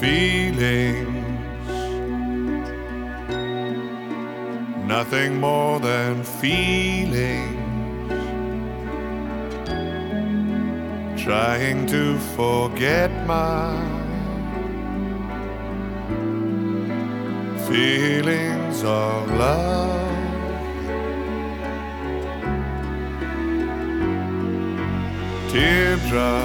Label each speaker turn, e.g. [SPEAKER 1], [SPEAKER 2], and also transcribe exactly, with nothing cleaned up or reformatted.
[SPEAKER 1] feelings, nothing more than feelings, trying to forget my feelings of love. Teardrops